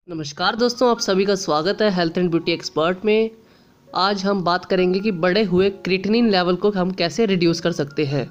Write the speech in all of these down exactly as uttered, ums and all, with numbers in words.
नमस्कार दोस्तों, आप सभी का स्वागत है हेल्थ एंड ब्यूटी एक्सपर्ट में। आज हम बात करेंगे कि बढ़े हुए क्रिएटिनिन लेवल को हम कैसे रिड्यूस कर सकते हैं।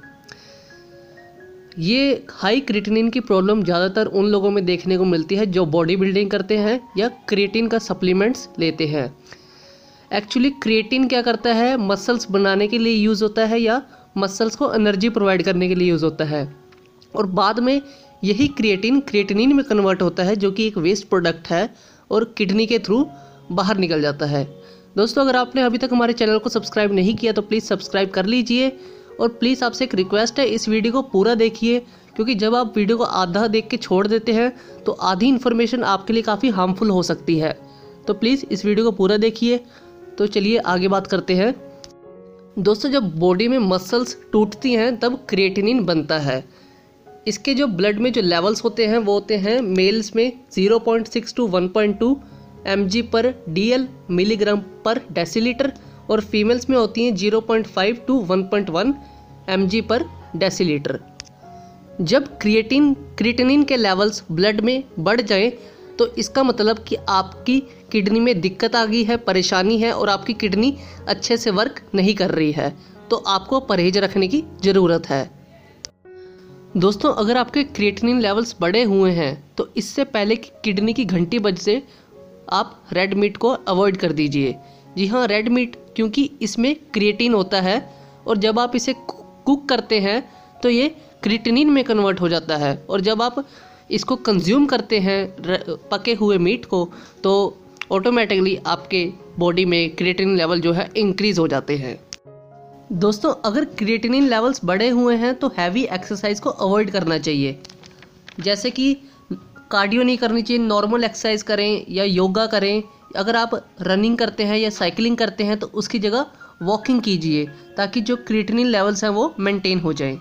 ये हाई क्रिएटिनिन की प्रॉब्लम ज़्यादातर उन लोगों में देखने को मिलती है जो बॉडी बिल्डिंग करते हैं या क्रिएटिन का सप्लीमेंट्स लेते हैं। एक्चुअली क्रिएटिन क्या करता है, मसल्स बनाने के लिए यूज़ होता है या मसल्स को एनर्जी प्रोवाइड करने के लिए यूज़ होता है, और बाद में यही क्रिएटिन क्रिएटिनिन में कन्वर्ट होता है जो कि एक वेस्ट प्रोडक्ट है और किडनी के थ्रू बाहर निकल जाता है। दोस्तों, अगर आपने अभी तक हमारे चैनल को सब्सक्राइब नहीं किया तो प्लीज़ सब्सक्राइब कर लीजिए, और प्लीज़ आपसे एक रिक्वेस्ट है, इस वीडियो को पूरा देखिए, क्योंकि जब आप वीडियो को आधा देख के छोड़ देते हैं तो आधी इन्फॉर्मेशन आपके लिए काफ़ी हार्मफुल हो सकती है। तो प्लीज़ इस वीडियो को पूरा देखिए। तो चलिए आगे बात करते हैं। दोस्तों, जब बॉडी में मसल्स टूटती हैं तब क्रिएटिनिन बनता है। इसके जो ब्लड में जो लेवल्स होते हैं वो होते हैं मेल्स में zero point six to one point two M G per D L milligram per decilitre, और फीमेल्स में होती हैं zero point five to one point one M G per decilitre. जब क्रिएटिन क्रिएटिनिन के लेवल्स ब्लड में बढ़ जाएं तो इसका मतलब कि आपकी किडनी में दिक्कत आ गई है, परेशानी है, और आपकी किडनी अच्छे से वर्क नहीं कर रही है। तो आपको परहेज रखने की ज़रूरत है। दोस्तों, अगर आपके क्रिएटिनिन लेवल्स बढ़े हुए हैं तो इससे पहले कि किडनी की घंटी बजे आप रेड मीट को अवॉइड कर दीजिए। जी हाँ, रेड मीट, क्योंकि इसमें क्रिएटिन होता है, और जब आप इसे कुक करते हैं तो ये क्रिएटिनिन में कन्वर्ट हो जाता है, और जब आप इसको कंज्यूम करते हैं पके हुए मीट को तो ऑटोमेटिकली आपके बॉडी में क्रिएटिनिन लेवल जो है इंक्रीज़ हो जाते हैं। दोस्तों, अगर क्रिएटिनिन लेवल्स बढ़े हुए हैं तो हैवी एक्सरसाइज को अवॉइड करना चाहिए, जैसे कि कार्डियो नहीं करनी चाहिए, नॉर्मल एक्सरसाइज करें या योगा करें। अगर आप रनिंग करते हैं या साइकिलिंग करते हैं तो उसकी जगह वॉकिंग कीजिए, ताकि जो क्रिएटिनिन लेवल्स हैं वो मेंटेन हो जाएं।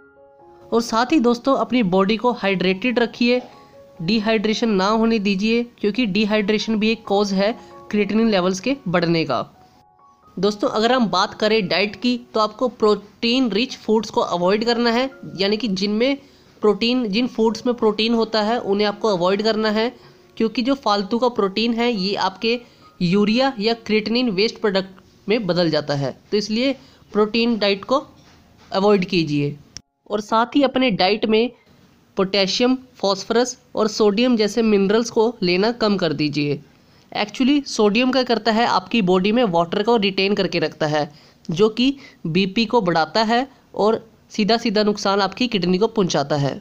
और साथ ही दोस्तों, अपनी बॉडी को हाइड्रेटेड रखिए, डिहाइड्रेशन ना होने दीजिए, क्योंकि डिहाइड्रेशन भी एक कॉज है क्रिएटिनिन लेवल्स के बढ़ने का। दोस्तों, अगर हम बात करें डाइट की तो आपको प्रोटीन रिच फूड्स को अवॉइड करना है, यानी कि जिनमें प्रोटीन जिन फूड्स में प्रोटीन होता है उन्हें आपको अवॉइड करना है, क्योंकि जो फालतू का प्रोटीन है ये आपके यूरिया या क्रिएटिनिन वेस्ट प्रोडक्ट में बदल जाता है। तो इसलिए प्रोटीन डाइट को अवॉइड कीजिए, और साथ ही अपने डाइट में पोटेशियम, फॉस्फोरस और सोडियम जैसे मिनरल्स को लेना कम कर दीजिए। एक्चुअली सोडियम क्या करता है, आपकी बॉडी में वाटर को रिटेन करके रखता है, जो कि बीपी को बढ़ाता है और सीधा सीधा नुकसान आपकी किडनी को पहुंचाता है।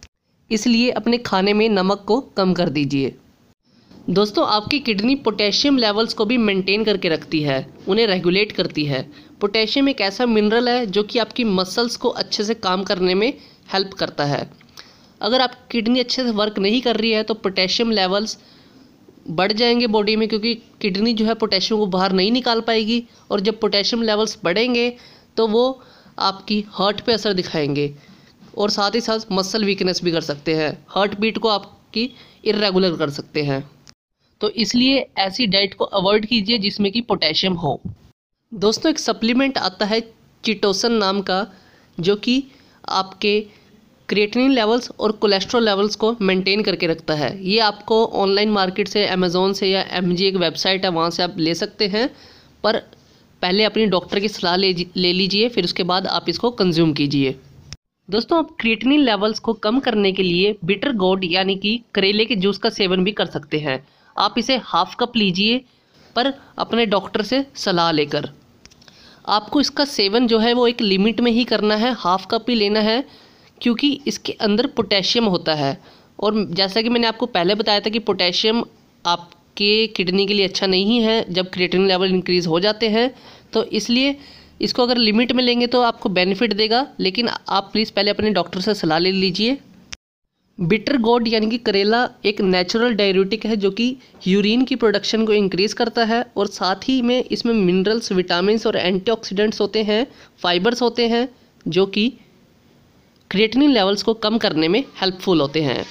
इसलिए अपने खाने में नमक को कम कर दीजिए। दोस्तों, आपकी किडनी पोटेशियम लेवल्स को भी मेंटेन करके रखती है, उन्हें रेगुलेट करती है। पोटेशियम एक ऐसा मिनरल है जो कि आपकी मसल्स को अच्छे से काम करने में हेल्प करता है। अगर आपकी किडनी अच्छे से वर्क नहीं कर रही है तो पोटेशियम लेवल्स बढ़ जाएंगे बॉडी में, क्योंकि किडनी जो है पोटेशियम को बाहर नहीं निकाल पाएगी, और जब पोटेशियम लेवल्स बढ़ेंगे तो वो आपकी हार्ट पे असर दिखाएंगे, और साथ ही साथ मसल वीकनेस भी कर सकते हैं, हार्ट बीट को आपकी इरेगुलर कर सकते हैं। तो इसलिए ऐसी डाइट को अवॉइड कीजिए जिसमें कि पोटेशियम हो। दोस्तों, एक सप्लीमेंट आता है चिटोसन नाम का, जो कि आपके क्रिएटिनिन लेवल्स और कोलेस्ट्रॉल लेवल्स को मेंटेन करके रखता है। ये आपको ऑनलाइन मार्केट से, अमेज़ॉन से या एमजी एक वेबसाइट है वहाँ से आप ले सकते हैं, पर पहले अपनी डॉक्टर की सलाह ले ले लीजिए, फिर उसके बाद आप इसको कंज्यूम कीजिए। दोस्तों, आप क्रिएटिनिन लेवल्स को कम करने के लिए बिटर गोर्ड यानी कि करेले के जूस का सेवन भी कर सकते हैं। आप इसे हाफ कप लीजिए, पर अपने डॉक्टर से सलाह लेकर। आपको इसका सेवन जो है वो एक लिमिट में ही करना है, हाफ कप ही लेना है, क्योंकि इसके अंदर पोटेशियम होता है, और जैसा कि मैंने आपको पहले बताया था कि पोटेशियम आपके किडनी के लिए अच्छा नहीं है जब क्रिएटिनिन लेवल इंक्रीज़ हो जाते हैं। तो इसलिए इसको अगर लिमिट में लेंगे तो आपको बेनिफिट देगा, लेकिन आप प्लीज़ पहले अपने डॉक्टर से सलाह ले लीजिए। बिटर गोर्ड यानी कि करेला एक नेचुरल डाययूरेटिक है जो कि यूरिन की प्रोडक्शन को इंक्रीज़ करता है, और साथ ही में इसमें मिनरल्स, विटामिन्स और एंटीऑक्सीडेंट्स होते हैं, फाइबर्स होते हैं, जो कि क्रिएटिनिन लेवल्स को कम करने में हेल्पफुल होते हैं।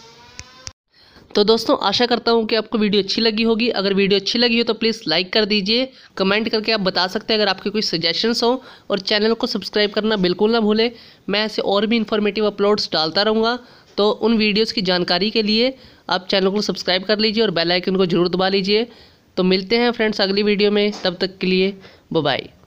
तो दोस्तों, आशा करता हूँ कि आपको वीडियो अच्छी लगी होगी। अगर वीडियो अच्छी लगी हो तो प्लीज़ लाइक कर दीजिए, कमेंट करके आप बता सकते हैं अगर आपके कोई सजेशंस हो, और चैनल को सब्सक्राइब करना बिल्कुल ना भूलें। मैं ऐसे और भी इन्फॉर्मेटिव अपलोड्स डालता रहूँगा, तो उन वीडियोज़ की जानकारी के लिए आप चैनल को सब्सक्राइब कर लीजिए और बेल आइकन को जरूर दबा लीजिए। तो मिलते हैं फ्रेंड्स अगली वीडियो में, तब तक के लिए बाय बाय।